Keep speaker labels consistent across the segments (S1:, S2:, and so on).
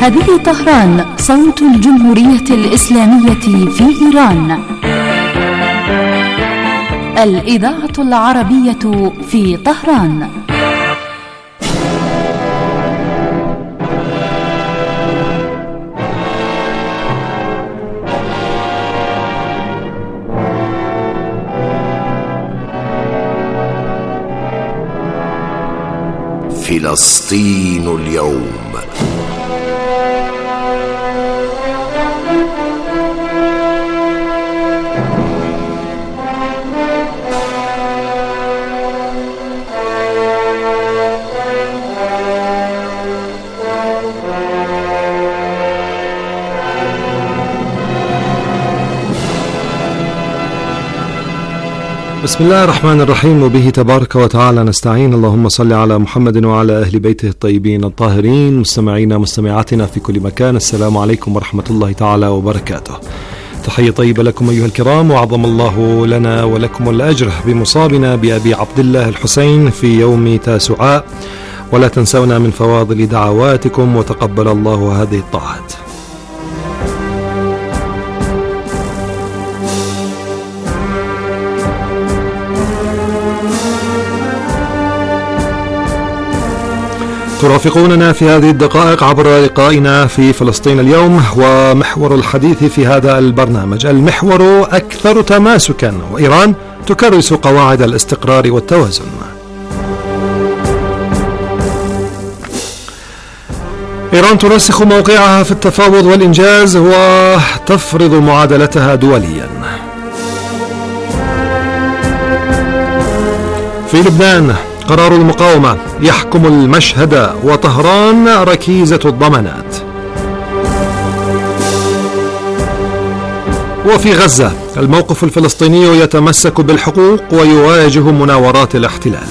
S1: هذه طهران، صوت الجمهورية الإسلامية في إيران. الإذاعة العربية في طهران.
S2: فلسطين اليوم.
S3: بسم الله الرحمن الرحيم، وبه تبارك وتعالى نستعين. اللهم صل على محمد وعلى أهل بيته الطيبين الطاهرين. مستمعينا مستمعاتنا في كل مكان، السلام عليكم ورحمة الله تعالى وبركاته. تحية طيبة لكم أيها الكرام، وعظم الله لنا ولكم الأجر بمصابنا بأبي عبد الله الحسين في يوم تاسعاء، ولا تنسونا من فواضل دعواتكم، وتقبل الله هذه الطاعات. ترافقوننا في هذه الدقائق عبر لقائنا في فلسطين اليوم، ومحور الحديث في هذا البرنامج المحور أكثر تماسكا، وإيران تكرس قواعد الاستقرار والتوازن. إيران ترسخ موقعها في التفاوض والإنجاز وتفرض معادلتها دوليا. في لبنان قرار المقاومة يحكم المشهد، وطهران ركيزة الضمانات. وفي غزة الموقف الفلسطيني يتمسك بالحقوق ويواجه مناورات الاحتلال.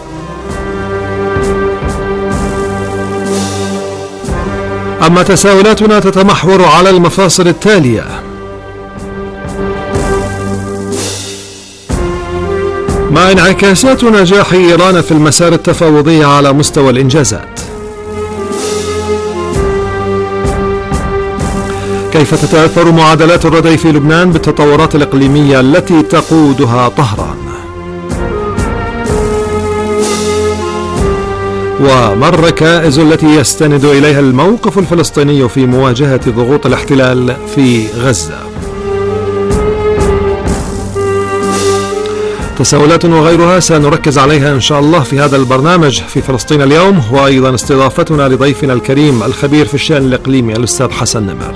S3: أما تساؤلاتنا تتمحور على المفاصل التالية: ما انعكاسات نجاح إيران في المسار التفاوضي على مستوى الإنجازات؟ كيف تتأثر معادلات الردع في لبنان بالتطورات الإقليمية التي تقودها طهران؟ وما الركائز التي يستند إليها الموقف الفلسطيني في مواجهة ضغوط الاحتلال في غزة؟ تساؤلات وغيرها سنركز عليها إن شاء الله في هذا البرنامج في فلسطين اليوم، وأيضا استضافتنا لضيفنا الكريم الخبير في الشأن الإقليمي الأستاذ حسن نمر.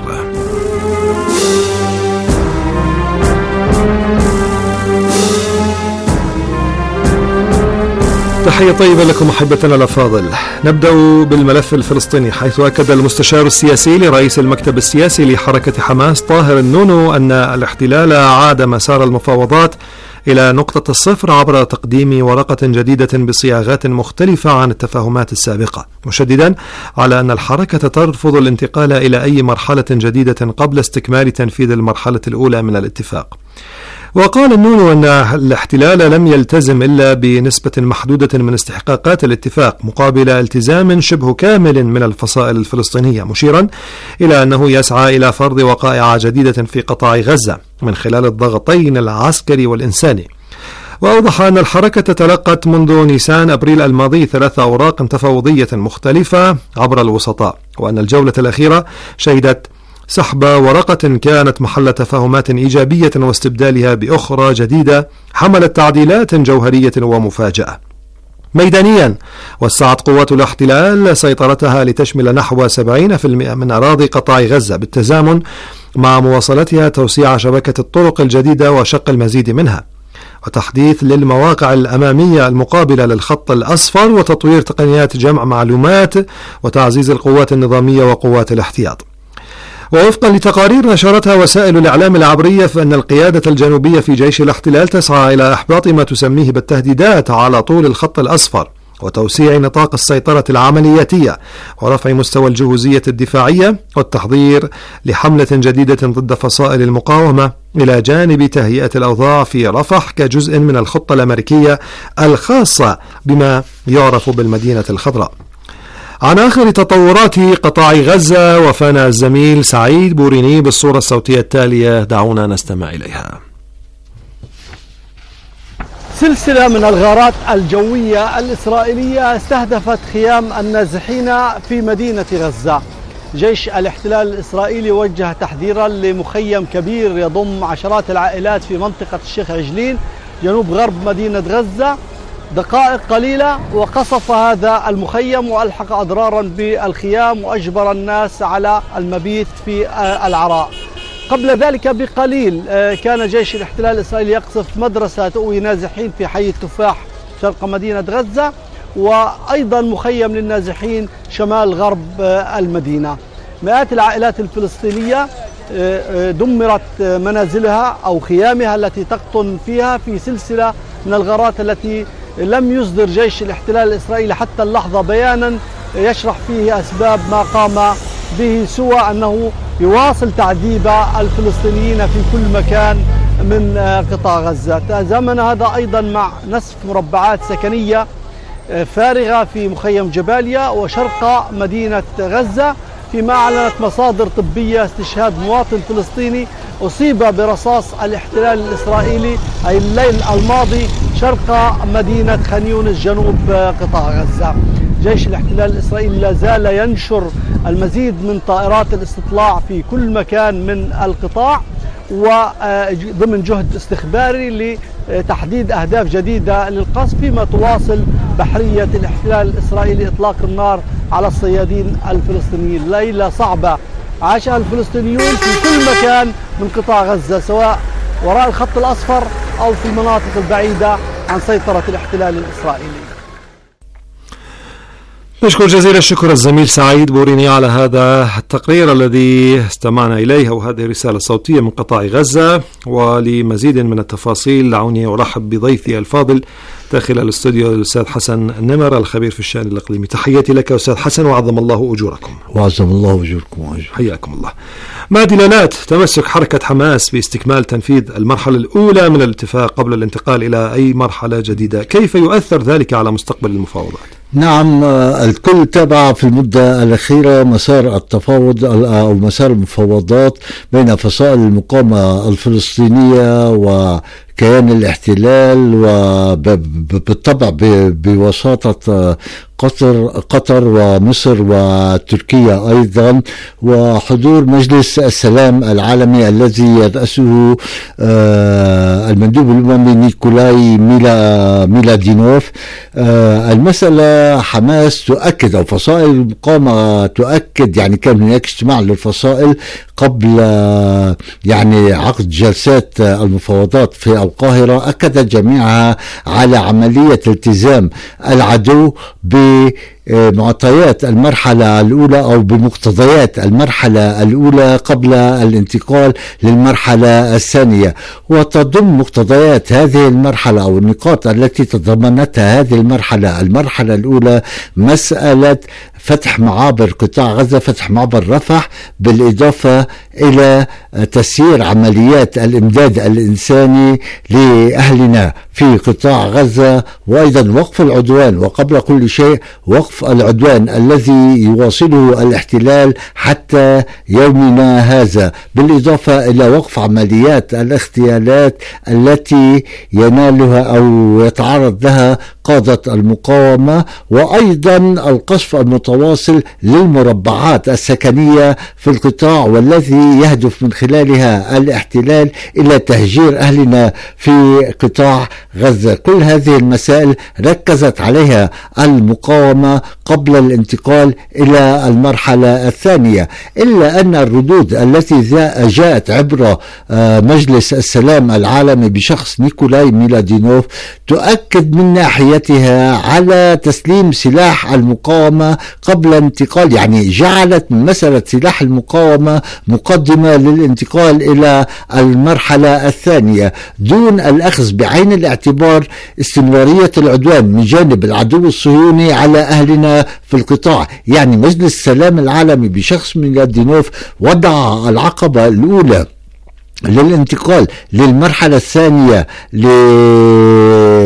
S3: تحية طيبة لكم أحبتنا الأفاضل. نبدأ بالملف الفلسطيني، حيث أكد المستشار السياسي لرئيس المكتب السياسي لحركة حماس طاهر النونو أن الاحتلال عاد مسار المفاوضات إلى نقطة الصفر عبر تقديم ورقة جديدة بصياغات مختلفة عن التفاهمات السابقة، مشددا على أن الحركة ترفض الانتقال إلى أي مرحلة جديدة قبل استكمال تنفيذ المرحلة الأولى من الاتفاق. وقال النونو أن الاحتلال لم يلتزم إلا بنسبة محدودة من استحقاقات الاتفاق مقابل التزام شبه كامل من الفصائل الفلسطينية، مشيرا إلى أنه يسعى إلى فرض وقائع جديدة في قطاع غزة من خلال الضغطين العسكري والإنساني. وأوضح أن الحركة تلقت منذ نيسان أبريل الماضي 3 أوراق تفاوضية مختلفة عبر الوسطاء، وأن الجولة الأخيرة شهدت سحب ورقة كانت محل تفاهمات إيجابية واستبدالها بأخرى جديدة حملت تعديلات جوهرية ومفاجئة. ميدانيا وسعت قوات الاحتلال سيطرتها لتشمل نحو 70% من أراضي قطاع غزة، بالتزامن مع مواصلتها توسيع شبكة الطرق الجديدة وشق المزيد منها، وتحديث للمواقع الأمامية المقابلة للخط الأصفر، وتطوير تقنيات جمع معلومات، وتعزيز القوات النظامية وقوات الاحتياط. ووفقا لتقارير نشرتها وسائل الإعلام العبرية، فإن القيادة الجنوبية في جيش الاحتلال تسعى إلى إحباط ما تسميه بالتهديدات على طول الخط الأصفر، وتوسيع نطاق السيطرة العملياتية، ورفع مستوى الجهوزية الدفاعية، والتحضير لحملة جديدة ضد فصائل المقاومة، إلى جانب تهيئة الأوضاع في رفح كجزء من الخطة الأمريكية الخاصة بما يعرف بالمدينة الخضراء. عن آخر تطورات قطاع غزة وفانا الزميل سعيد بوريني بالصورة الصوتية التالية، دعونا نستمع إليها.
S4: سلسلة من الغارات الجوية الإسرائيلية استهدفت خيام النازحين في مدينة غزة. جيش الاحتلال الإسرائيلي وجه تحذيرا لمخيم كبير يضم عشرات العائلات في منطقة الشيخ عجلين جنوب غرب مدينة غزة دقائق قليلة، وقصف هذا المخيم وألحق أضرارا بالخيام وأجبر الناس على المبيت في العراء. قبل ذلك بقليل كان جيش الاحتلال الإسرائيلي يقصف مدرسة تؤوي نازحين في حي التفاح شرق مدينة غزة، وأيضا مخيم للنازحين شمال غرب المدينة. مئات العائلات الفلسطينية دمرت منازلها أو خيامها التي تقطن فيها في سلسلة من الغارات التي لم يصدر جيش الاحتلال الإسرائيلي حتى اللحظة بيانا يشرح فيه أسباب ما قام به، سوى أنه يواصل تعذيب الفلسطينيين في كل مكان من قطاع غزة. تزامن هذا أيضا مع نسف مربعات سكنية فارغة في مخيم جباليا وشرق مدينة غزة، فيما أعلنت مصادر طبية استشهاد مواطن فلسطيني أصيب برصاص الاحتلال الإسرائيلي أي الليل الماضي شرق مدينة خان يونس جنوب قطاع غزة. جيش الاحتلال الإسرائيلي لا زال ينشر المزيد من طائرات الاستطلاع في كل مكان من القطاع وضمن جهد استخباري لتحديد أهداف جديدة للقصف، فيما تواصل بحرية الاحتلال الإسرائيلي إطلاق النار على الصيادين الفلسطينيين. ليلة صعبة عاشها الفلسطينيون في كل مكان من قطاع غزة، سواء وراء الخط الأصفر أو في المناطق البعيدة عن سيطرة الاحتلال الإسرائيلي.
S3: نشكر جزيل الشكر الزميل سعيد بوريني على هذا التقرير الذي استمعنا إليه، أو هذه الرسالة الصوتية من قطاع غزة. ولمزيد من التفاصيل دعوني أرحب بضيفي الفاضل داخل الاستوديو الأستاذ حسن النمر الخبير في الشأن الإقليمي. تحياتي لك أستاذ حسن وعظم الله أجوركم.
S5: وعظم الله أجوركم.
S3: حياكم الله. ما دلالات تمسك حركة حماس باستكمال تنفيذ المرحلة الأولى من الاتفاق قبل الانتقال إلى أي مرحلة جديدة؟ كيف يؤثر ذلك على مستقبل المفاوضات؟
S5: نعم، الكل تابع في المدة الأخيرة مسار التفاوض أو مسار المفاوضات بين فصائل المقاومة الفلسطينية وكيان الاحتلال، وبالطبع بوساطة قطر ومصر وتركيا أيضا، وحضور مجلس السلام العالمي الذي يرأسه المندوب الأممي نيكولاي ميلادينوف. المسألة حماس تؤكد أو فصائل المقاومة تؤكد، يعني كان هناك اجتماع للفصائل قبل يعني عقد جلسات المفاوضات في القاهرة، أكدت جميعها على عملية التزام العدو بمعطيات المرحلة الأولى أو بمقتضيات المرحلة الأولى قبل الانتقال للمرحلة الثانية. وتضم مقتضيات هذه المرحلة أو النقاط التي تضمنتها هذه المرحلة الأولى مسألة فتح معابر قطاع غزة، فتح معبر رفح، بالإضافة إلى تسيير عمليات الإمداد الإنساني لأهلنا في قطاع غزة، وأيضا وقف العدوان، وقبل كل شيء وقف العدوان الذي يواصله الاحتلال حتى يومنا هذا، بالإضافة إلى وقف عمليات الاغتيالات التي ينالها أو يتعرض لها قادة المقاومة، وأيضا القصف المتواصل للمربعات السكنية في القطاع، والذي يهدف من خلالها الاحتلال إلى تهجير أهلنا في قطاع غزة. كل هذه المسائل ركزت عليها المقاومة قبل الانتقال إلى المرحلة الثانية، إلا أن الردود التي جاءت عبر مجلس السلام العالمي بشخص نيكولاي ميلادينوف تؤكد من ناحيتها على تسليم سلاح المقاومة قبل انتقال، يعني جعلت من مسألة سلاح المقاومة مقدمة للانتقال إلى المرحلة الثانية، دون الأخذ بعين الاعتبار استمرارية العدوان من جانب العدو الصهيوني على أهلنا في القطاع. يعني مجلس السلام العالمي بشخص ميلادينوف وضع العقبة الأولى للانتقال للمرحلة الثانية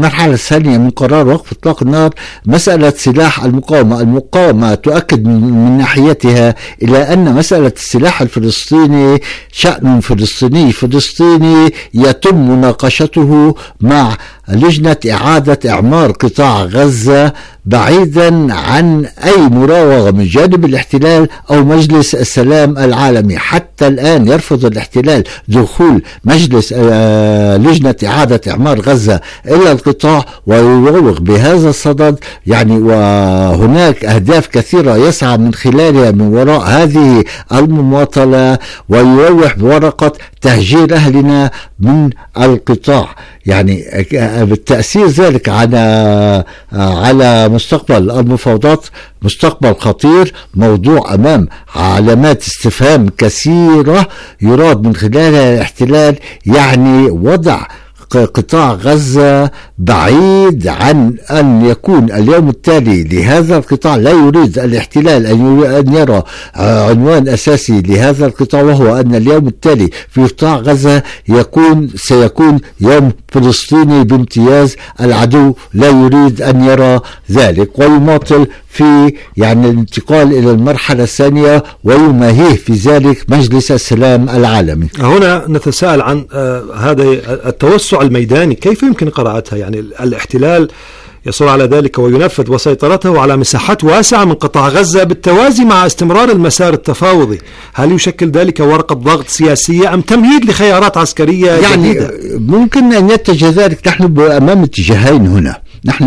S5: المرحلة الثانية من قرار وقف إطلاق النار مسألة سلاح المقاومة تؤكد من ناحيتها إلى أن مسألة السلاح الفلسطيني شأن فلسطيني يتم مناقشته مع لجنة إعادة إعمار قطاع غزة بعيدا عن أي مراوغة من جانب الاحتلال أو مجلس السلام العالمي. حتى الآن يرفض الاحتلال دخول مجلس لجنة إعادة إعمار غزة إلى القطاع ويروغ بهذا الصدد، يعني وهناك أهداف كثيرة يسعى من خلالها من وراء هذه المماطلة، ويروح بورقة تهجير أهلنا من القطاع. يعني بالتأثير ذلك على مستقبل المفاوضات مستقبل خطير، موضوع أمام علامات استفهام كثيرة يراد من خلالها الاحتلال يعني وضع قطاع غزة بعيد عن أن يكون اليوم التالي لهذا القطاع. لا يريد الاحتلال أن يرى عنوان أساسي لهذا القطاع، وهو أن اليوم التالي في قطاع غزة سيكون يوم فلسطيني بامتياز. العدو لا يريد أن يرى ذلك ويماطل في يعني الانتقال إلى المرحلة الثانية ويماهيه في ذلك مجلس السلام العالمي.
S3: هنا نتساءل عن هذا التوسع الميداني، كيف يمكن قراءتها؟ يعني الاحتلال يصر على ذلك وينفذ وسيطرته على مساحات واسعة من قطاع غزة بالتوازي مع استمرار المسار التفاوضي. هل يشكل ذلك ورقة ضغط سياسية أم تمهيد لخيارات عسكرية جديدة؟
S5: ممكن أن يتجه ذلك. نحن أمام اتجاهين هنا،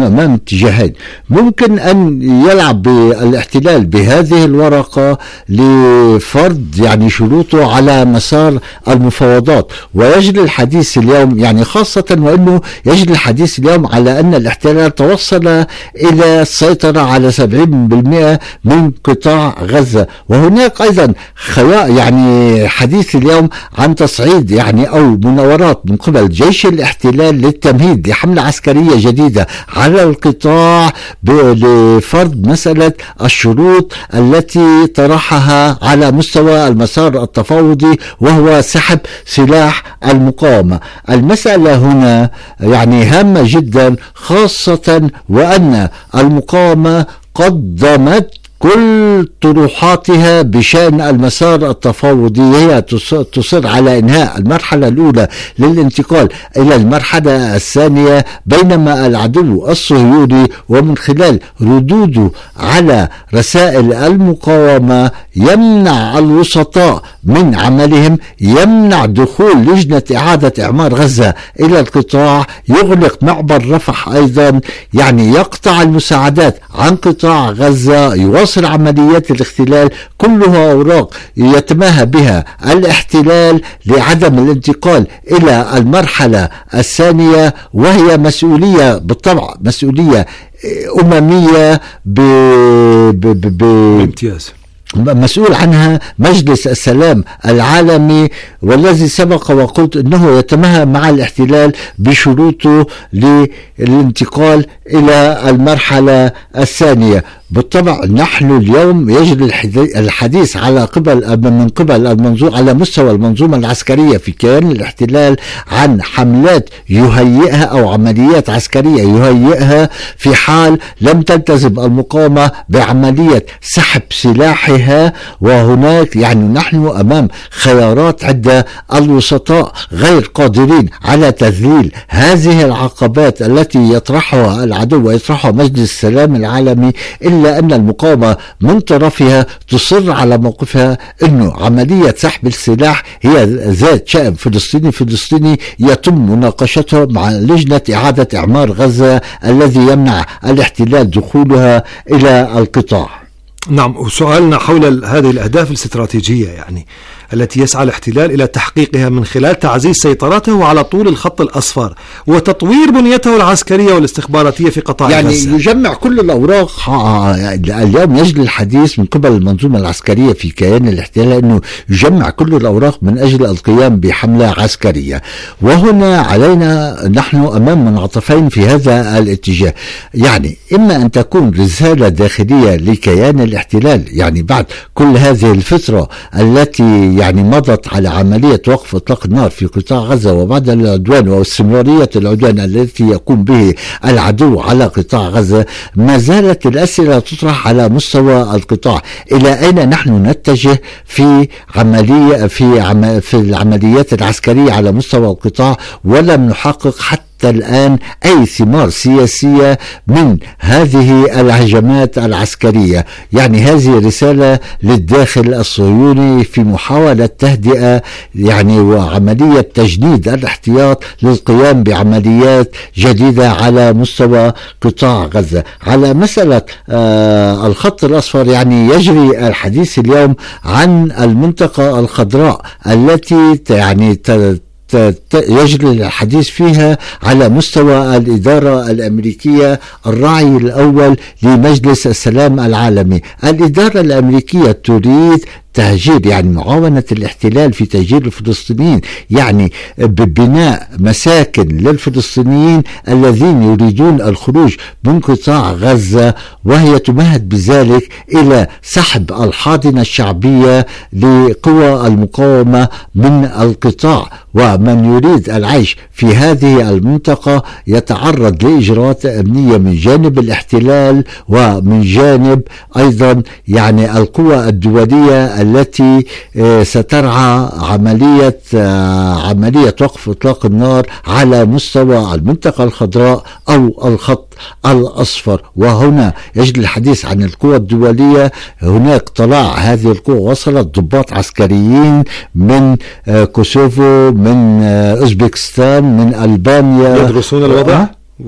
S5: ممكن أن يلعب الاحتلال بهذه الورقة لفرض يعني شروطه على مسار المفاوضات، ويجري الحديث اليوم يعني خاصة وأنه يجري الحديث اليوم على أن الاحتلال توصل إلى السيطرة على 70% من قطاع غزة. وهناك أيضا يعني حديث اليوم عن تصعيد يعني أو مناورات من قبل جيش الاحتلال للتمهيد لحملة عسكرية جديدة على القطاع لفرض مسألة الشروط التي طرحها على مستوى المسار التفاوضي، وهو سحب سلاح المقاومة. المسألة هنا يعني هامة جدا، خاصة وأن المقاومة قدمت كل طروحاتها بشأن المسار التفاوضي. هي تصر على إنهاء المرحلة الأولى للانتقال إلى المرحلة الثانية، بينما العدو الصهيوني ومن خلال ردوده على رسائل المقاومة يمنع الوسطاء من عملهم، يمنع دخول لجنة إعادة إعمار غزة إلى القطاع، يغلق معبر رفح أيضا، يعني يقطع المساعدات عن قطاع غزة، يواصل عمليات الاختلال. كلها أوراق يتماهى بها الاحتلال لعدم الانتقال إلى المرحلة الثانية، وهي مسؤولية بالطبع مسؤولية أممية
S3: بامتياز
S5: مسؤول عنها مجلس السلام العالمي، والذي سبق وقلت أنه يتماهى مع الاحتلال بشروطه للانتقال إلى المرحلة الثانية. بالطبع نحن اليوم يجري الحديث من قبل المنظومة على مستوى المنظومة العسكرية في كيان الاحتلال عن حملات يهيئها أو عمليات عسكرية يهيئها في حال لم تلتزم المقاومة بعملية سحب سلاحها. وهناك يعني نحن أمام خيارات عدة، الوسطاء غير قادرين على تذليل هذه العقبات التي يطرحها العدو ويطرحها مجلس السلام العالمي، إلا أن المقاومة من طرفها تصر على موقفها أنه عملية سحب السلاح هي ذات شأن فلسطيني يتم مناقشتها مع لجنة إعادة إعمار غزة الذي يمنع الاحتلال دخولها إلى القطاع.
S3: نعم، وسؤالنا حول هذه الأهداف الاستراتيجية يعني التي يسعى الاحتلال إلى تحقيقها من خلال تعزيز سيطرته على طول الخط الأصفر وتطوير بنيته العسكرية والاستخباراتية في قطاع
S5: يعني
S3: غزة.
S5: يجمع كل الأوراق. اليوم يجري الحديث من قبل المنظومة العسكرية في كيان الاحتلال أنه يجمع كل الأوراق من أجل القيام بحملة عسكرية. وهنا علينا نحن أمام منعطفين في هذا الاتجاه، يعني إما أن تكون رسالة داخلية لكيان الاحتلال يعني بعد كل هذه الفترة التي يعني مضت على عملية وقف إطلاق النار في قطاع غزة وبعد العدوان واستمرارية العدوان التي يقوم به العدو على قطاع غزة، ما زالت الأسئلة تطرح على مستوى القطاع. إلى أين نحن نتجه في العمليات العسكرية على مستوى القطاع، ولم نحقق حتى الآن أي ثمار سياسية من هذه الهجمات العسكرية. يعني هذه رسالة للداخل الصهيوني في محاولة تهدئة يعني وعملية تجنيد الاحتياط للقيام بعمليات جديدة على مستوى قطاع غزة. على مسألة الخط الأصفر، يعني يجري الحديث اليوم عن المنطقة الخضراء التي يعني يجري الحديث فيها على مستوى الإدارة الأمريكية، الراعي الأول لمجلس السلام العالمي. الإدارة الأمريكية تريد تهجير، يعني معاونة الاحتلال في تهجير الفلسطينيين، يعني ببناء مساكن للفلسطينيين الذين يريدون الخروج من قطاع غزة، وهي تمهد بذلك إلى سحب الحاضنة الشعبية لقوى المقاومة من القطاع. ومن يريد العيش في هذه المنطقة يتعرض لإجراءات أمنية من جانب الاحتلال ومن جانب أيضا يعني القوى الدولية التي سترعى عملية وقف إطلاق النار على مستوى المنطقة الخضراء أو الخط الأصفر. وهنا يجري الحديث عن القوى الدولية. هناك طلع هذه القوى وصلت ضباط عسكريين من كوسوفو، من أوزبكستان، من ألبانيا يدرسون الوضع.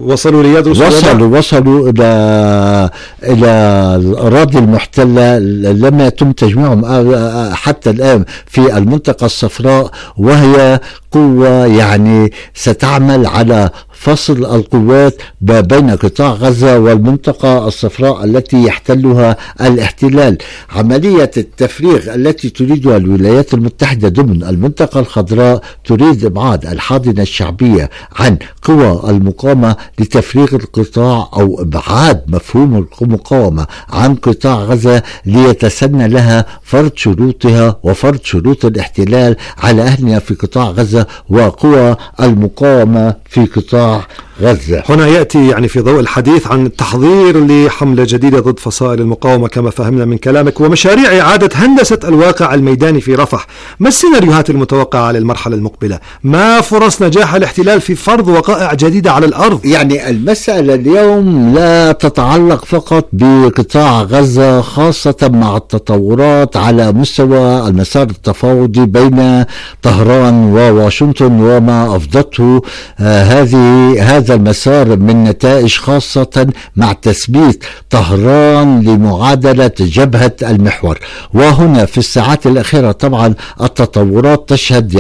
S5: وصلوا إلى الأراضي المحتلة. لم يتم تجميعهم حتى الآن في المنطقة الصفراء، وهي قوة يعني ستعمل على فصل القوات بين قطاع غزة والمنطقة الصفراء التي يحتلها الاحتلال. عملية التفريغ التي تريدها الولايات المتحدة ضمن المنطقة الخضراء تريد إبعاد الحاضنة الشعبية عن قوى المقاومة لتفريغ القطاع أو إبعاد مفهوم المقاومة عن قطاع غزة ليتسنى لها فرض شروطها وفرض شروط الاحتلال على أهلنا في قطاع غزة وقوى المقاومة في قطاع غزة.
S3: هنا يأتي يعني في ضوء الحديث عن التحضير لحملة جديدة ضد فصائل المقاومة كما فهمنا من كلامك، ومشاريع إعادة هندسة الواقع الميداني في رفح. ما السيناريوهات المتوقعة للمرحلة المقبلة؟ ما فرص نجاح الاحتلال في فرض وقائع جديدة على الأرض؟
S5: يعني المسألة اليوم لا تتعلق فقط بقطاع غزة، خاصة مع التطورات على مستوى المسار التفاوضي بين طهران وواشنطن وما أفضته هذا المسار من نتائج، خاصة مع تثبيت طهران لمعادلة جبهة المحور. وهنا في الساعات الأخيرة طبعا التطورات تشهد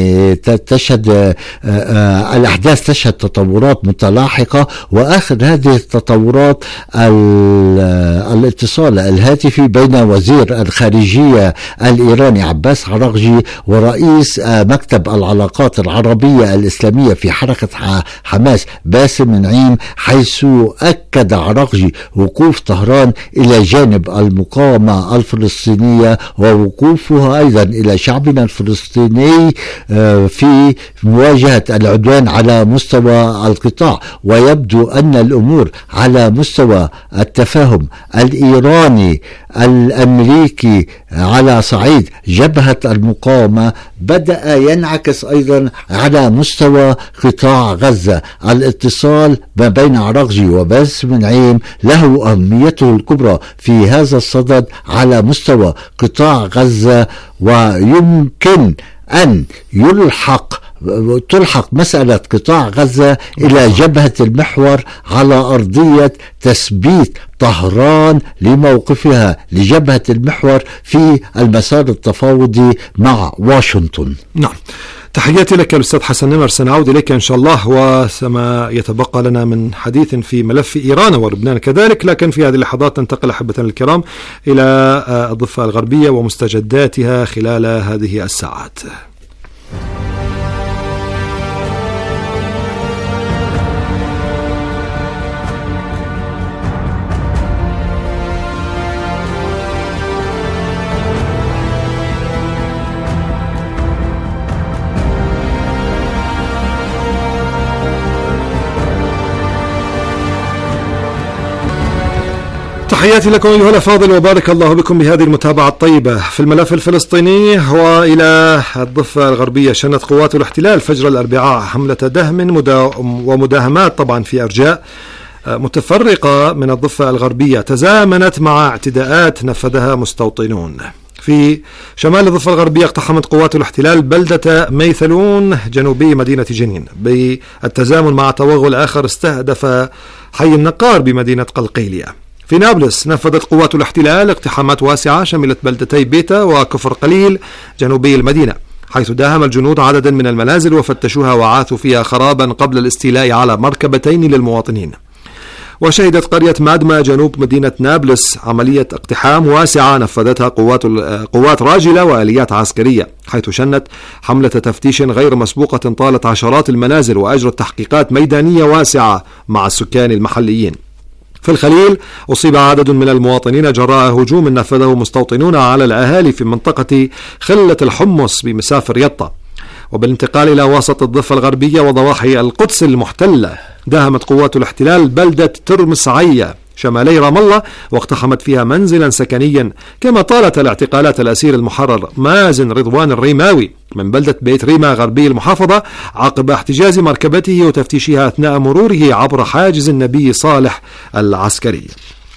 S5: الأحداث تشهد تطورات متلاحقة، وآخر هذه التطورات الاتصال الهاتفي بين وزير الخارجية الإيراني عباس عراقجي ورئيس مكتب العلاقات العربية الإسلامية في حركة حماس باسم نعيم، حيث أكد عراقجي وقوف طهران إلى جانب المقاومة الفلسطينية ووقوفها أيضا إلى شعبنا الفلسطيني في مواجهة العدوان على مستوى القطاع. ويبدو أن الأمور على مستوى التفاهم الإيراني الأمريكي على صعيد جبهة المقاومة بدأ ينعكس أيضا على مستوى قطاع غزة. الاتصال ما بين عراقجي وباسم نعيم له أهميته الكبرى في هذا الصدد على مستوى قطاع غزة، ويمكن أن تلحق مسألة قطاع غزة إلى جبهة المحور على أرضية تثبيت طهران لموقفها لجبهة المحور في المسار التفاوضي مع واشنطن.
S3: نعم، تحياتي لك الأستاذ حسن نمر، سنعود إليك إن شاء الله وسما يتبقى لنا من حديث في ملف إيران ولبنان كذلك. لكن في هذه اللحظات ننتقل أحبتنا الكرام إلى الضفة الغربية ومستجداتها خلال هذه الساعات. تحياتي لكم أيها الأفاضل وبارك الله بكم بهذه المتابعة الطيبة. في الملف الفلسطيني وإلى الضفة الغربية، شنت قوات الاحتلال فجر الأربعاء حملة دهم ومداهمات طبعا في أرجاء متفرقة من الضفة الغربية تزامنت مع اعتداءات نفذها مستوطنون. في شمال الضفة الغربية اقتحمت قوات الاحتلال بلدة ميثلون جنوبي مدينة جنين بالتزامن مع توغل آخر استهدف حي النقار بمدينة قلقيلية. في نابلس نفذت قوات الاحتلال اقتحامات واسعة شملت بلدتي بيتا وكفر قليل جنوبي المدينة، حيث داهم الجنود عددا من المنازل وفتشوها وعاثوا فيها خرابا قبل الاستيلاء على مركبتين للمواطنين. وشهدت قرية مادما جنوب مدينة نابلس عملية اقتحام واسعة نفذتها قوات راجلة وآليات عسكرية، حيث شنت حملة تفتيش غير مسبوقة طالت عشرات المنازل وأجرت تحقيقات ميدانية واسعة مع السكان المحليين. في الخليل أصيب عدد من المواطنين جراء هجوم نفذه مستوطنون على الأهالي في منطقة خلة الحمص بمسافر يطا. وبالانتقال إلى وسط الضفة الغربية وضواحي القدس المحتلة، داهمت قوات الاحتلال بلدة ترمسعية شمالي رام الله واقتحمت فيها منزلا سكنيا، كما طالت الاعتقالات الأسير المحرر مازن رضوان الريماوي من بلدة بيت ريما غربي المحافظة عقب احتجاز مركبته وتفتيشها أثناء مروره عبر حاجز النبي صالح العسكري.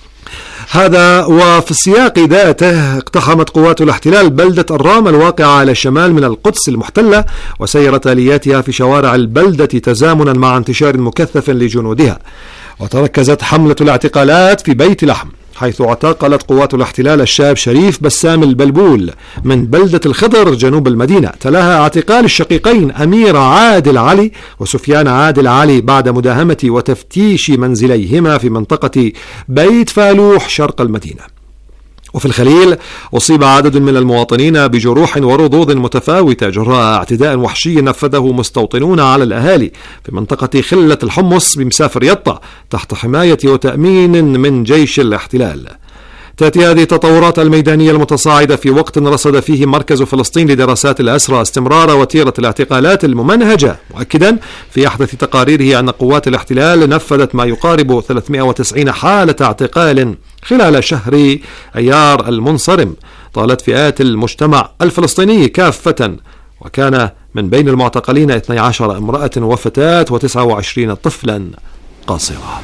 S3: هذا وفي السياق ذاته اقتحمت قوات الاحتلال بلدة الرام الواقعة على الشمال من القدس المحتلة وسيرت آلياتها في شوارع البلدة تزامنا مع انتشار مكثف لجنودها. وتركزت حملة الاعتقالات في بيت لحم، حيث اعتقلت قوات الاحتلال الشاب شريف بسام البلبول من بلدة الخضر جنوب المدينة، تلاها اعتقال الشقيقين أمير عادل علي وسفيان عادل علي بعد مداهمة وتفتيش منزليهما في منطقة بيت فالوح شرق المدينة. وفي الخليل أصيب عدد من المواطنين بجروح ورضوض متفاوتة جراء اعتداء وحشي نفذه مستوطنون على الأهالي في منطقة خلة الحمص بمسافر يطا تحت حماية وتأمين من جيش الاحتلال. تأتي هذه التطورات الميدانية المتصاعدة في وقت رصد فيه مركز فلسطين لدراسات الأسرى استمرار وتيرة الاعتقالات الممنهجة، مؤكدا في أحدث تقاريره أن قوات الاحتلال نفذت ما يقارب 390 حالة اعتقال خلال شهر أيار المنصرم طالت فئات المجتمع الفلسطيني كافة، وكان من بين المعتقلين 12 امرأة وفتاة و29 طفلا قاصرة.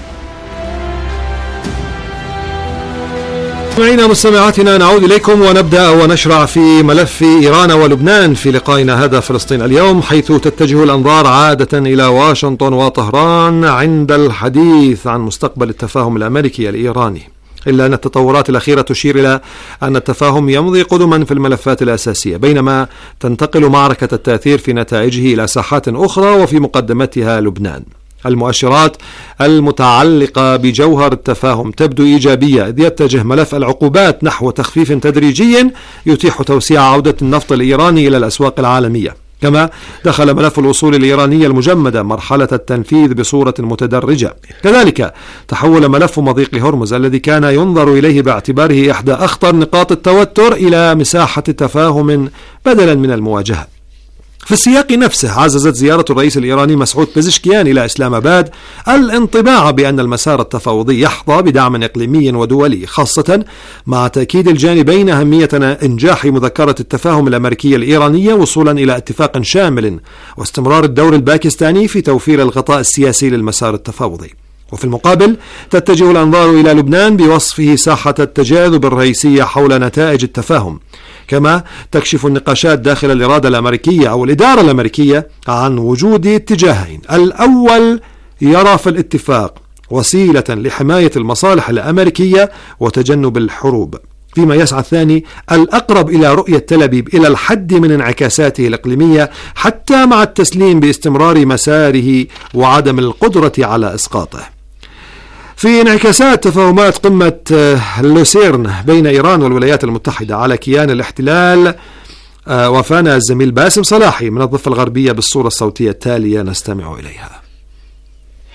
S3: مستمعينا مستمعاتنا، نعود إليكم ونبدأ ونشرع في ملف إيران ولبنان في لقائنا هذا فلسطين اليوم، حيث تتجه الأنظار عادة إلى واشنطن وطهران عند الحديث عن مستقبل التفاهم الأمريكي الإيراني، إلا أن التطورات الأخيرة تشير إلى أن التفاهم يمضي قدما في الملفات الأساسية، بينما تنتقل معركة التأثير في نتائجه إلى ساحات أخرى وفي مقدمتها لبنان. المؤشرات المتعلقة بجوهر التفاهم تبدو إيجابية، إذ يتجه ملف العقوبات نحو تخفيف تدريجي يتيح توسيع عودة النفط الإيراني إلى الأسواق العالمية. كما دخل ملف الوصول الإيرانية المجمدة مرحلة التنفيذ بصورة متدرجة. كذلك تحول ملف مضيق هرمز الذي كان ينظر إليه باعتباره إحدى أخطر نقاط التوتر إلى مساحة تفاهم بدلا من المواجهة. في السياق نفسه عززت زيارة الرئيس الإيراني مسعود بزشكيان إلى إسلام آباد الانطباع بأن المسار التفاوضي يحظى بدعم إقليمي ودولي، خاصة مع تأكيد الجانبين أهمية إنجاح مذكرة التفاهم الأمريكية الإيرانية وصولا إلى اتفاق شامل واستمرار الدور الباكستاني في توفير الغطاء السياسي للمسار التفاوضي. وفي المقابل تتجه الأنظار إلى لبنان بوصفه ساحة التجاذب الرئيسية حول نتائج التفاهم، كما تكشف النقاشات داخل الإرادة الأمريكية أو الإدارة الأمريكية عن وجود اتجاهين: الأول يرى في الاتفاق وسيلة لحماية المصالح الأمريكية وتجنب الحروب، فيما يسعى الثاني الأقرب إلى رؤية تل أبيب إلى الحد من انعكاساته الإقليمية حتى مع التسليم باستمرار مساره وعدم القدرة على إسقاطه. في انعكاسات تفاهمات قمة لوسيرن بين إيران والولايات المتحدة على كيان الاحتلال، وفانا الزميل باسم صلاحي من الضفة الغربية بالصورة الصوتية التالية نستمع إليها.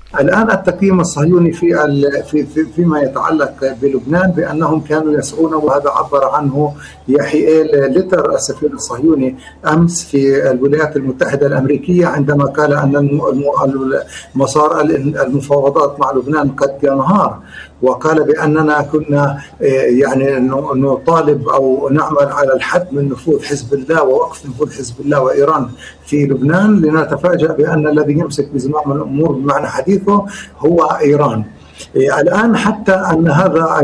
S6: الآن التقييم الصهيوني فيما يتعلق بلبنان بأنهم كانوا يسعون، وهذا عبر عنه يحيى ليتر السفير الصهيوني أمس في الولايات المتحدة الأمريكية عندما قال أن مسار المفاوضات مع لبنان قد ينهار، وقال بأننا كنا يعني نطالب أو نعمل على الحد من نفوذ حزب الله ووقف نفوذ حزب الله وإيران في لبنان، لنتفاجأ بأن الذي يمسك بزمام الأمور بمعنى حديثه هو إيران. الآن حتى أن هذا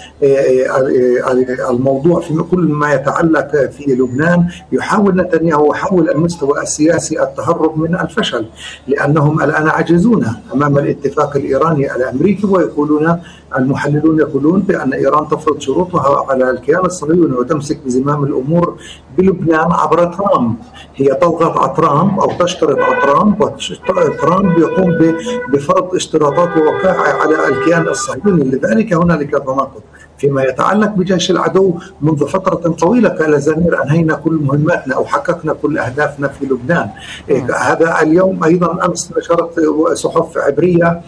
S6: الموضوع في كل ما يتعلق في لبنان يحاول نتنياهو حول المستوى السياسي التهرب من الفشل، لأنهم الآن عاجزون أمام الاتفاق الإيراني الأمريكي، ويقولون المحللون يقولون بأن إيران تفرض شروطها على الكيان الصهيوني وتمسك بزمام الأمور بلبنان عبر ترامب. هي تضغط على ترامب أو تشترط على ترامب، وترامب يقوم بفرض اشتراطات ووقائع على الكيان الصهيوني. لذلك هنالك تناقض فيما يتعلق بجيش العدو. منذ فترة طويلة قال زمير أنهينا كل مهماتنا أو حققنا كل أهدافنا في لبنان. هذا اليوم أيضا أمس نشرت صحف عبرية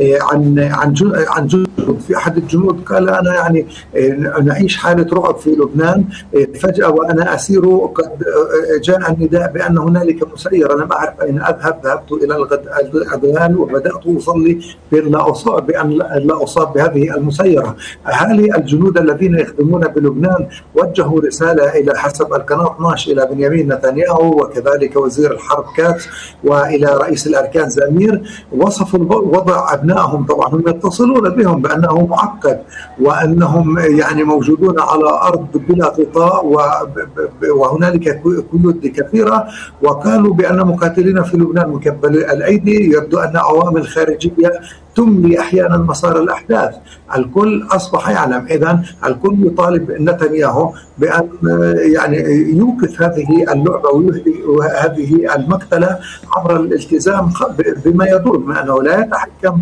S6: عن جنود في أحد الجنود قال أنا يعني نعيش حالة رعب في لبنان، فجأة وأنا أسير قد جاء النداء بأن هنالك مسير، أنا ما أعرف أين أذهب، ذهبت إلى الغدغان وبدأت أصلي بأن لا أصاب بهذه المسيرة. أهالي الجنود الذين يخدمون بلبنان وجهوا رسالة إلى حسب القناة 12 إلى بنيامين نتنياهو وكذلك وزير الحرب كاتس وإلى رئيس الأركان زمير، وصفوا وضع أبنائهم. طبعا هم يتصلون بهم بأنه معقد وأنهم يعني موجودون على أرض بلا غطاء وهنالك قيود كثيرة، وقالوا بأن مقاتلين في لبنان مكبلي الأيدي، يبدو أن عوامل خارجية تملي أحيانا مسار الأحداث. الكل أصبح يعلم، إذن الكل يطالب نتنياهو بأن يعني يوقف هذه اللعبة وهذه المقتلة عبر الالتزام بما يدور، بما أنه لا يتحكم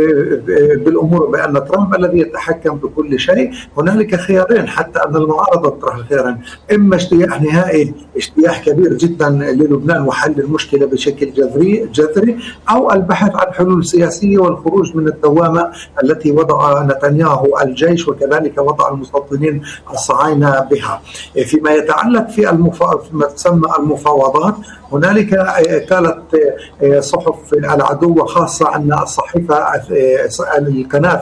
S6: بالأمور، بأن ترامب الذي يتحكم بكل شيء. هنالك خيارين حتى أن المعارضة تطرح الخيارين، إما اجتياح نهائي، اجتياح كبير جدا للبنان وحل المشكلة بشكل جذري، أو البحث عن حلول سياسية والخروج من الدوامة التي وضع نتنياهو الجيش وكذلك وضع المستوطنين الصهاينة بها. فيما يتعلق في ما تسمى المفاوضات، هنالك قالت صحف العدو وخاصة أن الصحيفة القناة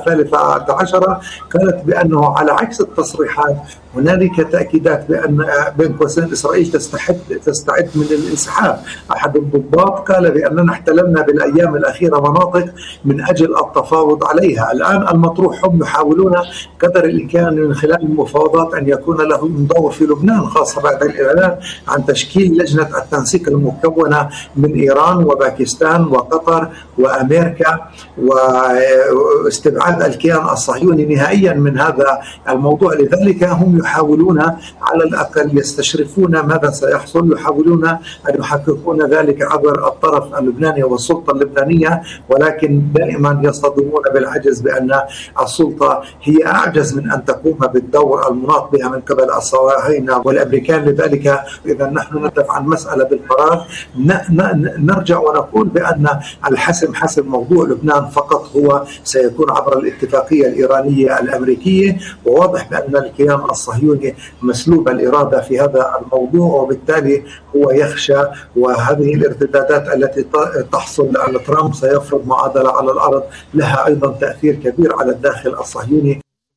S6: 13 قالت بأنه على عكس التصريحات هنالك تأكيدات بأن بين قوسين إسرائيل تستعد من الانسحاب. أحد الضباط قال بأننا احتللنا بالأيام الأخيرة مناطق من أجل التفاوض عليها. الآن المطروح هم يحاولون قدر الإمكان من خلال المفاوضات أن يكون لهم دور في لبنان، خاصة بعد الإعلان عن تشكيل لجنة التنسيق المكونة من إيران وباكستان وقطر وأمريكا، واستبعاد الكيان الصهيوني نهائيا من هذا الموضوع. لذلك هم يحاولون على الأقل يستشرفون ماذا سيحصل، يحاولون أن يحققون ذلك عبر الطرف اللبناني والسلطة اللبنانية، ولكن دائما يصطدمون بالعجز بأن السلطة هي أعجز من أن تقوم بالدور المناط بها من قبل الصهاينة والأمريكان. لذلك إذا نحن ندفع عن مسألة بالقرار نرجع ونقول بأن الحسم حسم موضوع لبنان فقط هو سيكون عبر الاتفاقية الإيرانية الأمريكية، وواضح بأن الكيان الصهيوني مسلوب الإرادة في هذا الموضوع، وبالتالي هو يخشى، وهذه الارتدادات التي تحصل على ترامب سيفرض معادلة على الأرض لها أيضا تأثير كبير على الداخل الصهيوني.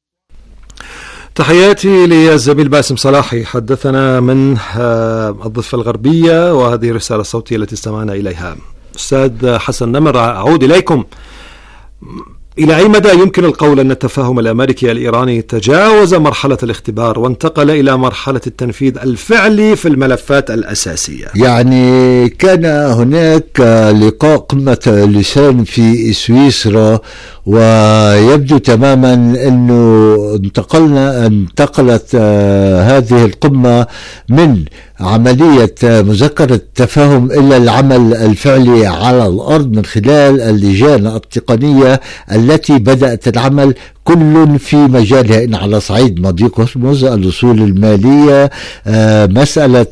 S3: تحياتي للزميل باسم صلاحي، حدثنا من الضفة الغربية، وهذه الرسالة الصوتية التي استمعنا إليها. أستاذ حسن نمر، أعود إليكم. إلى أي مدى يمكن القول أن التفاهم الأمريكي الإيراني تجاوز مرحلة الاختبار وانتقل إلى مرحلة التنفيذ الفعلي في الملفات الأساسية؟
S5: يعني كان هناك لقاء قمة لسان في سويسرا، ويبدو تماما أنه انتقلت هذه القمة من عملية مذكرة تفاهم إلى العمل الفعلي على الأرض من خلال اللجان التقنية التي بدأت العمل كل في مجالها. إن على صعيد مضيق هرمز الأصول المالية، مسألة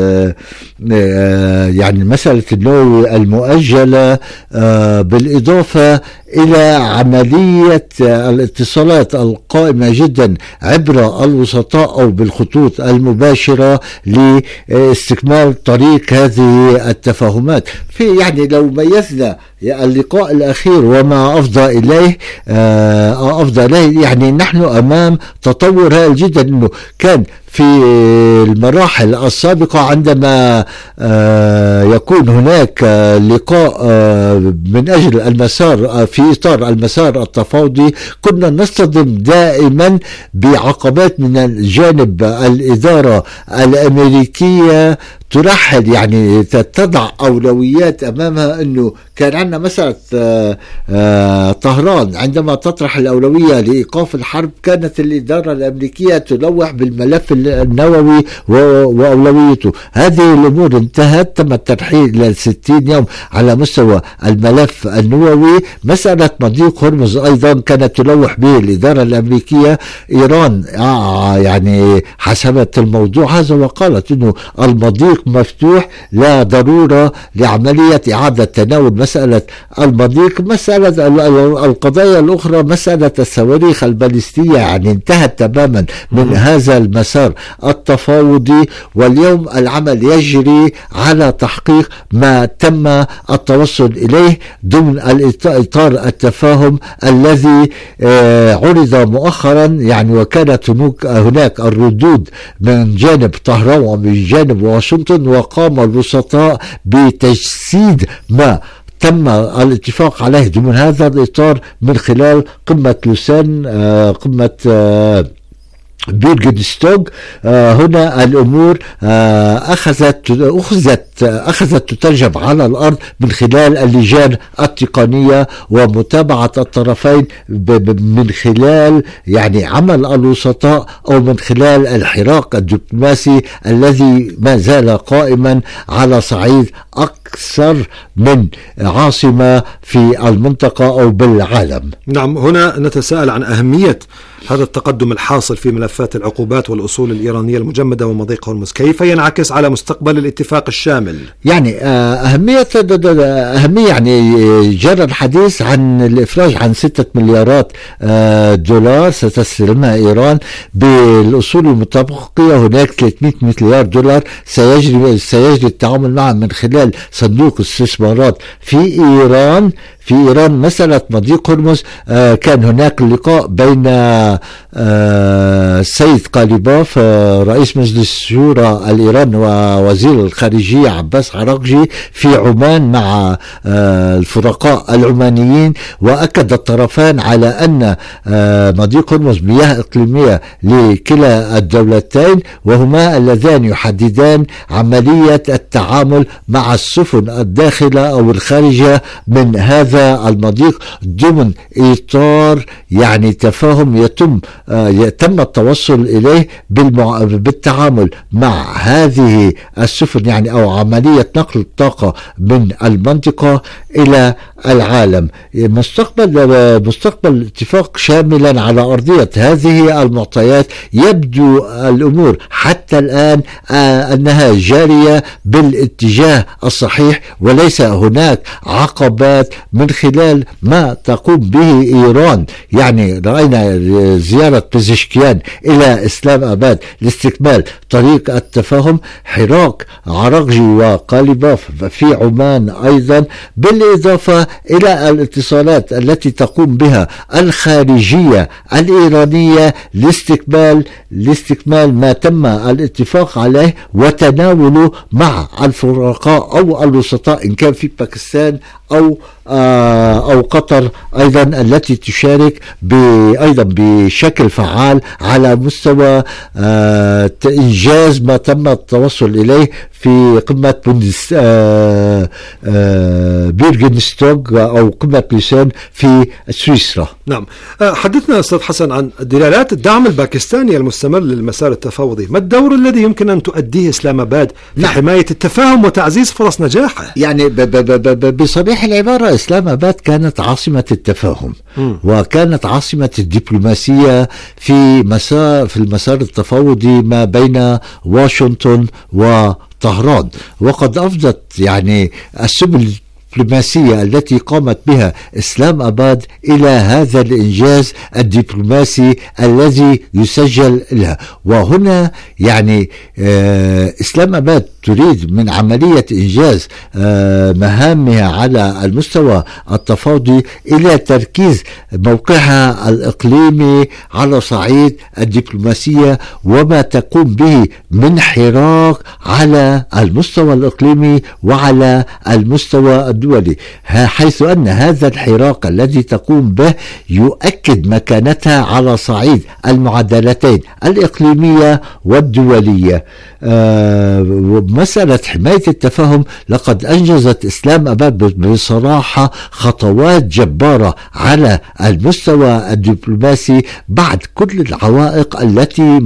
S5: يعني مسألة النووي المؤجلة، بالإضافة إلى عملية الاتصالات القائمة جدا عبر الوسطاء أو بالخطوط المباشرة لاستكمال طريق هذه التفاهمات. في يعني لو ميزنا اللقاء الأخير وما أفضى إليه يعني نحن أمام تطور هائل جدا. إنه كان في المراحل السابقة عندما يكون هناك لقاء من أجل المسار في إطار المسار التفاوضي، كنا نصطدم دائما بعقبات من الجانب الإدارة الأمريكية ترحل، يعني تضع أولويات أمامها. أنه كان عندنا مسألة طهران عندما تطرح الأولوية لإيقاف الحرب، كانت الإدارة الأمريكية تلوح بالملف النووي وأولويته. هذه الأمور انتهت، تم الترحيل إلى 60 يوم على مستوى الملف النووي. مسألة مضيق هرمز أيضا كانت تلوح به الإدارة الأمريكية. إيران يعني حسبت الموضوع هذا وقالت أنه المضيق مفتوح، لا ضرورة لعملية إعادة تناول مسألة المضيق. مسألة القضايا الأخرى، مسألة الصواريخ البالستية، يعني انتهت تماما من هذا المسار التفاوضي. واليوم العمل يجري على تحقيق ما تم التوصل إليه ضمن إطار التفاهم الذي عرض مؤخرا، يعني وكانت هناك الردود من جانب طهران ومن جانب واشنطن، وقام الوسطاء بتجسيد ما تم الاتفاق عليه ضمن هذا الإطار من خلال قمة لوسان، قمة بيرغنستوغ. هنا الأمور أخذت تترجم على الأرض من خلال اللجان التقنية ومتابعة الطرفين من خلال يعني عمل الوسطاء أو من خلال الحراك الدبلوماسي الذي ما زال قائما على صعيد أكثر من عاصمة في المنطقة أو بالعالم.
S3: نعم، هنا نتساءل عن أهمية هذا التقدم الحاصل في ملفات العقوبات والأصول الإيرانية المجمدة ومضيق هرمز، كيف ينعكس على مستقبل الاتفاق الشامل؟ يعني
S5: أهمية يعني جرى الحديث عن الإفراج عن 6 مليارات دولار ستستلمها إيران بالأصول المتبقية. هناك 300 مليار دولار سيجري التعامل معها من خلال صندوق استثمارات في إيران. مسألة مضيق هرمز كان هناك لقاء بين السيد قاليباف رئيس مجلس الشورى الإيراني ووزير الخارجية عباس عراقجي في عمان مع الفرقاء العمانيين، وأكد الطرفان على أن مضيق هرمز مياه إقليمية لكلا الدولتين، وهما اللذان يحددان عملية التعامل مع السفن الداخلة أو الخارجة من هذا المضيق ضمن إطار يعني تفاهم يتم التوصل إليه بالتعامل مع هذه السفن، يعني أو عملية نقل الطاقة من المنطقة إلى العالم. مستقبل اتفاق شاملا على أرضية هذه المعطيات. يبدو الأمور حتى الآن أنها جارية بالاتجاه الصحيح، وليس هناك عقبات من خلال ما تقوم به إيران. يعني رأينا زيارة بيزشكيان إلى إسلام آباد لاستكمال طريق التفاهم، حراك عراقجي وقاليباف في عمان أيضا، بالإضافة إلى الاتصالات التي تقوم بها الخارجية الإيرانية لاستكمال ما تم الاتفاق عليه وتناوله مع الفرقاء أو الوسطاء، إن كان في باكستان أو قطر أيضا التي تشارك أيضا بشكل فعال على مستوى إنجاز ما تم التوصل إليه في قمة بيرغنستوغ أو قمة لوسان في سويسرا.
S3: نعم، حدثنا أستاذ حسن عن دلالات الدعم الباكستاني المستمر للمسار التفاوضي. ما الدور الذي يمكن أن تؤديه إسلام آباد في حماية التفاهم وتعزيز فرص نجاحه؟
S5: يعني بصريح العبارة وإسلام آباد كانت عاصمة التفاهم وكانت عاصمة الدبلوماسية في المسار التفاوضي ما بين واشنطن وطهران. وقد أفضت يعني السبل الدبلوماسية التي قامت بها إسلام آباد إلى هذا الإنجاز الدبلوماسي الذي يسجل لها. وهنا يعني إسلام آباد تريد من عملية إنجاز مهامها على المستوى التفاوضي إلى تركيز موقعها الإقليمي على صعيد الدبلوماسية وما تقوم به من حراك على المستوى الإقليمي وعلى المستوى الدولي، حيث أن هذا الحراك الذي تقوم به يؤكد مكانتها على صعيد المعادلتين الإقليمية والدولية. مسألة حماية التفاهم لقد أنجزت إسلام آباد بصراحة خطوات جبارة على المستوى الدبلوماسي بعد كل العوائق التي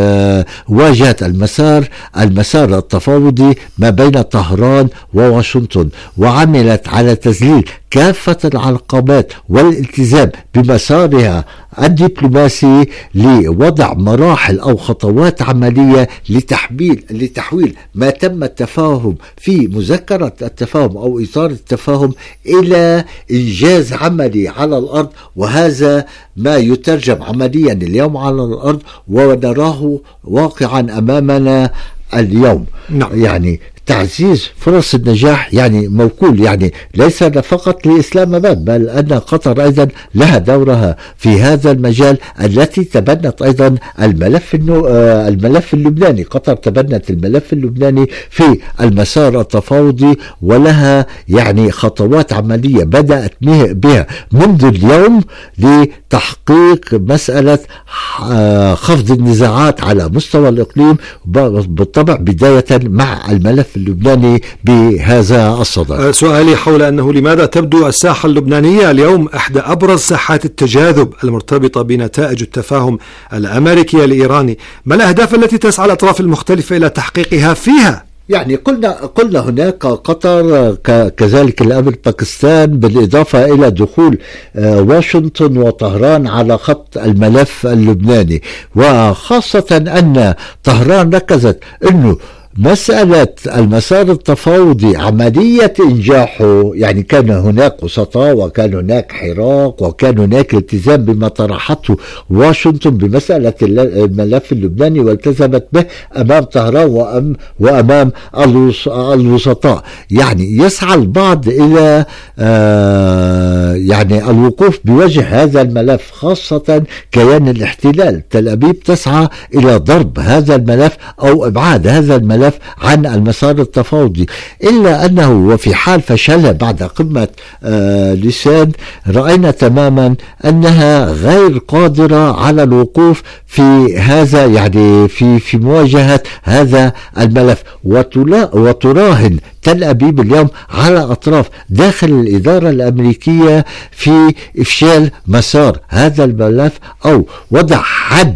S5: واجهت المسار التفاوضي ما بين طهران وواشنطن، وعملت على تذليل كافة العقبات والالتزام بمسارها الدبلوماسي لوضع مراحل أو خطوات عملية لتحويل ما تم التفاهم في مذكرة التفاهم أو إطار التفاهم إلى إنجاز عملي على الأرض. وهذا ما يترجم عمليا اليوم على الأرض ونراه واقعا أمامنا اليوم. يعني تعزيز فرص النجاح يعني موكول يعني ليس فقط لإسلام آباد، بل أن قطر أيضا لها دورها في هذا المجال التي تبنت أيضا الملف اللبناني. قطر تبنت الملف اللبناني في المسار التفاوضي ولها يعني خطوات عملية بدأت بها منذ اليوم لتحقيق مسألة خفض النزاعات على مستوى الإقليم، بالطبع بداية مع الملف اللبناني بهذا الصدد.
S3: سؤالي حول أنه لماذا تبدو الساحة اللبنانية اليوم إحدى أبرز ساحات التجاذب المرتبطة بنتائج التفاهم الأمريكي الإيراني؟ ما الأهداف التي تسعى الأطراف المختلفة إلى تحقيقها فيها؟
S5: يعني قلنا هناك قطر كذلك الأمر باكستان، بالإضافة إلى دخول واشنطن وطهران على خط الملف اللبناني، وخاصة أن طهران ركزت أنه مسألة المسار التفاوضي عملية إنجاحه يعني كان هناك وسطاء وكان هناك حراك وكان هناك التزام بما طرحته واشنطن بمسألة الملف اللبناني والتزمت به أمام طهران وأمام الوسطاء. يعني يسعى البعض إلى يعني الوقوف بوجه هذا الملف، خاصة كيان الاحتلال. تل أبيب تسعى إلى ضرب هذا الملف أو إبعاد هذا الملف عن المسار التفاوضي، إلا أنه وفي حال فشلها بعد قمة لسان رأينا تماما أنها غير قادرة على الوقوف في هذا يعني في مواجهة هذا الملف. وتراهن تل أبيب اليوم على أطراف داخل الإدارة الأمريكية في إفشال مسار هذا الملف أو وضع حد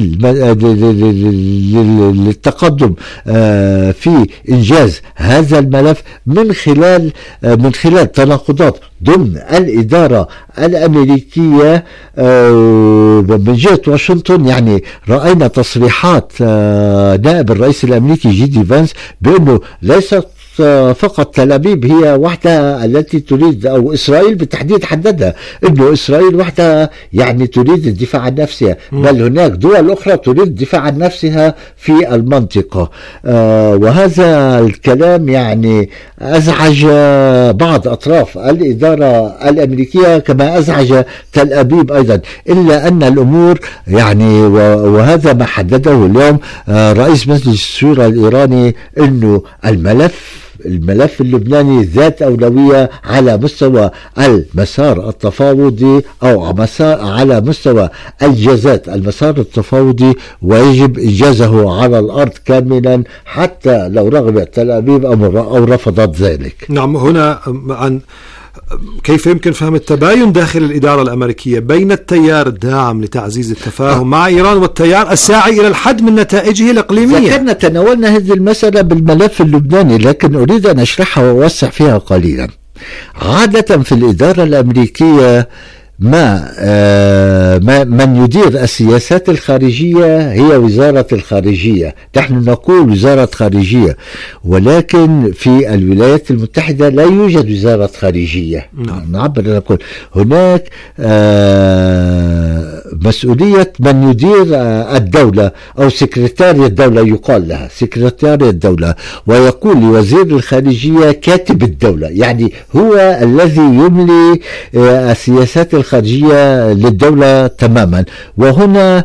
S5: للتقدم في إنجاز هذا الملف من خلال تناقضات ضمن الإدارة الأمريكية من جهة واشنطن. يعني رأينا تصريحات نائب الرئيس الأمريكي جي فانس بأنه ليست فقط تل أبيب هي وحدها التي تريد، أو إسرائيل بالتحديد حددها أنه إسرائيل وحدها يعني تريد الدفاع عن نفسها، بل هناك دول أخرى تريد الدفاع عن نفسها في المنطقة. وهذا الكلام يعني أزعج بعض أطراف الإدارة الأمريكية كما أزعج تل أبيب أيضا، إلا أن الأمور يعني وهذا ما حدده اليوم رئيس مجلس الشورى الإيراني أنه الملف اللبناني ذات أولوية على مستوى المسار التفاوضي أو على مستوى إنجازات المسار التفاوضي، ويجب إنجازه على الأرض كاملا حتى لو رغبت تل أبيب أو رفضت ذلك.
S3: نعم، هنا عن كيف يمكن فهم التباين داخل الإدارة الأمريكية بين التيار الداعم لتعزيز التفاهم مع إيران والتيار الساعي إلى الحد من نتائجه الإقليمية.
S5: تناولنا هذه المسألة بالملف اللبناني، لكن أريد أن أشرحها وأوسع فيها قليلا. عادة في الإدارة الأمريكية من يدير السياسات الخارجية هي وزارة الخارجية. نحن نقول وزارة خارجية، ولكن في الولايات المتحدة لا يوجد وزارة خارجية. نعبر نقول هناك مسؤولية من يدير الدولة أو سكرتارية الدولة، يقال لها سكرتارية الدولة، ويقول لوزير الخارجية كاتب الدولة، يعني هو الذي يملي السياسات الخارجية للدولة تماما. وهنا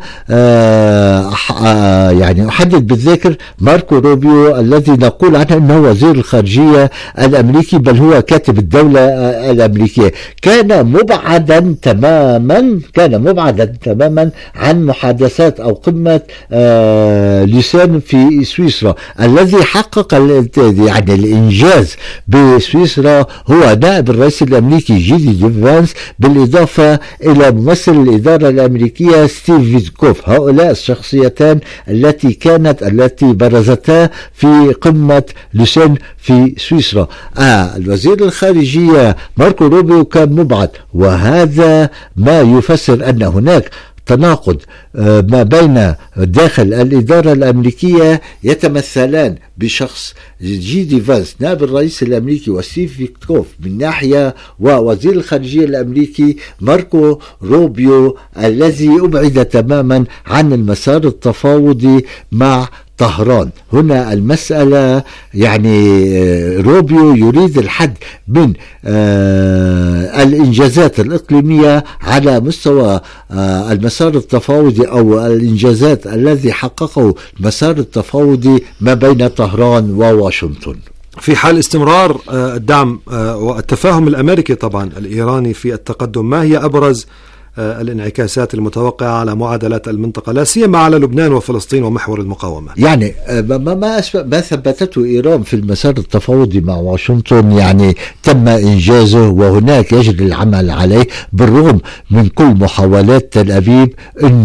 S5: يعني أحدد بالذكر ماركو روبيو الذي نقول عنه أنه وزير الخارجية الأمريكي، بل هو كاتب الدولة الأمريكية. كان مبعدا تماما عن محادثات أو قمة لوسان في سويسرا. الذي حقق يعني الإنجاز بسويسرا هو نائب الرئيس الأمريكي جي دي فانس، بالإضافة إلى ممثل الإدارة الأمريكية ستيف فيتكوف. هؤلاء الشخصيتان التي برزتا في قمة لوسان في سويسرا. الوزير الخارجية ماركو روبيو كان مبعد، وهذا ما يفسر أن هناك تناقض ما بين داخل الإدارة الأمريكية يتمثلان بشخص جي دي فانس نائب الرئيس الأمريكي وستيف فيتكوف من ناحية، ووزير الخارجية الأمريكي ماركو روبيو الذي أبعد تماما عن المسار التفاوضي مع طهران. هنا المسألة يعني روبيو يريد الحد من الإنجازات الإقليمية على مستوى المسار التفاوضي، أو الإنجازات الذي حققه المسار التفاوضي ما بين طهران وواشنطن.
S3: في حال استمرار الدعم والتفاهم الأمريكي طبعا الإيراني في التقدم، ما هي أبرز الانعكاسات المتوقعة على معادلات المنطقة، لا سيما على لبنان وفلسطين ومحور المقاومة؟
S5: يعني ما ثبتته إيران في المسار التفاوضي مع واشنطن يعني تم إنجازه، وهناك يجري العمل عليه بالرغم من كل محاولات تل أبيب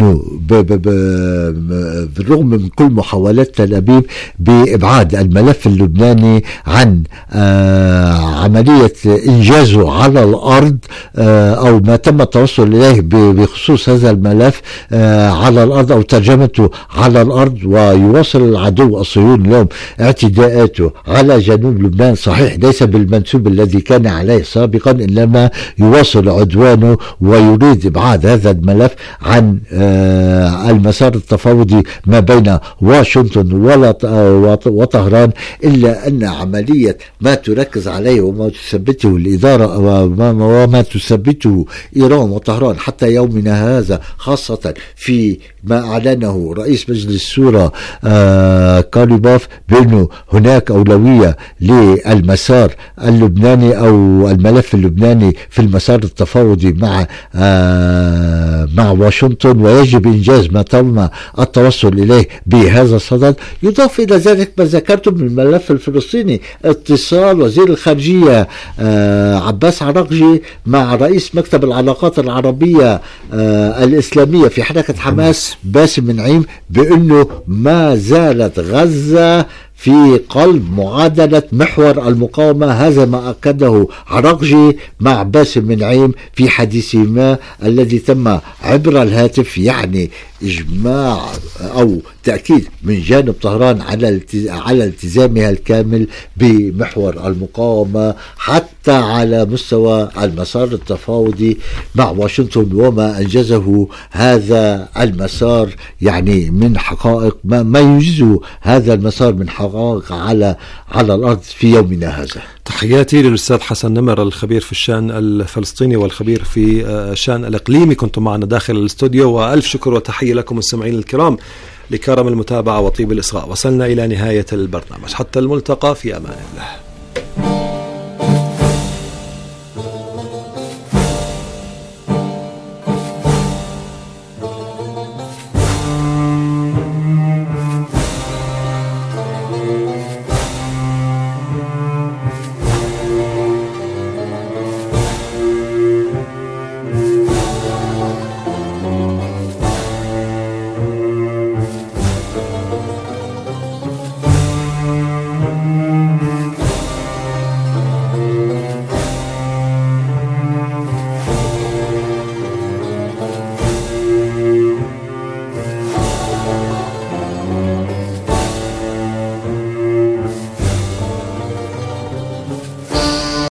S5: بإبعاد الملف اللبناني عن عملية إنجازه على الأرض، أو ما تم التوصل إليه بخصوص هذا الملف على الأرض أو ترجمته على الأرض. ويواصل العدو الصهيوني اليوم اعتداءاته على جنوب لبنان، صحيح ليس بالمنسوب الذي كان عليه سابقا، إنما يواصل عدوانه ويريد إبعاد هذا الملف عن المسار التفاوضي ما بين واشنطن وطهران. إلا أن عملية ما تركز عليه وما تثبته الإدارة وما تثبته إيران وطهران حتى يومنا هذا، خاصة في ما أعلنه رئيس مجلس الشورى كاريباف بأنه هناك أولوية للمسار اللبناني أو الملف اللبناني في المسار التفاوضي مع واشنطن، ويجب إنجاز ما تم التوصل إليه بهذا الصدد. يضاف إلى ذلك ما ذكرتم من الملف الفلسطيني، اتصال وزير الخارجية عباس عراقجي مع رئيس مكتب العلاقات العربية الإسلامية في حركة حماس باسم نعيم بأنه ما زالت غزة في قلب معادلة محور المقاومة. هذا ما أكده عراقجي مع باسم نعيم في حديثهما الذي تم عبر الهاتف، يعني إجماع أو تأكيد من جانب طهران على التزامها الكامل بمحور المقاومة حتى على مستوى المسار التفاوضي مع واشنطن، وما أنجزه هذا المسار يعني من حقائق ما ينجزه هذا المسار من حقائق على الأرض في يومنا هذا.
S3: تحياتي للأستاذ حسن نمر الخبير في الشأن الفلسطيني والخبير في الشأن الإقليمي، كنتم معنا داخل الاستوديو، وألف شكر وتحية لكم مستمعين الكرام لكرم المتابعة وطيب الإصغاء. وصلنا إلى نهاية البرنامج، حتى الملتقى، في أمان الله.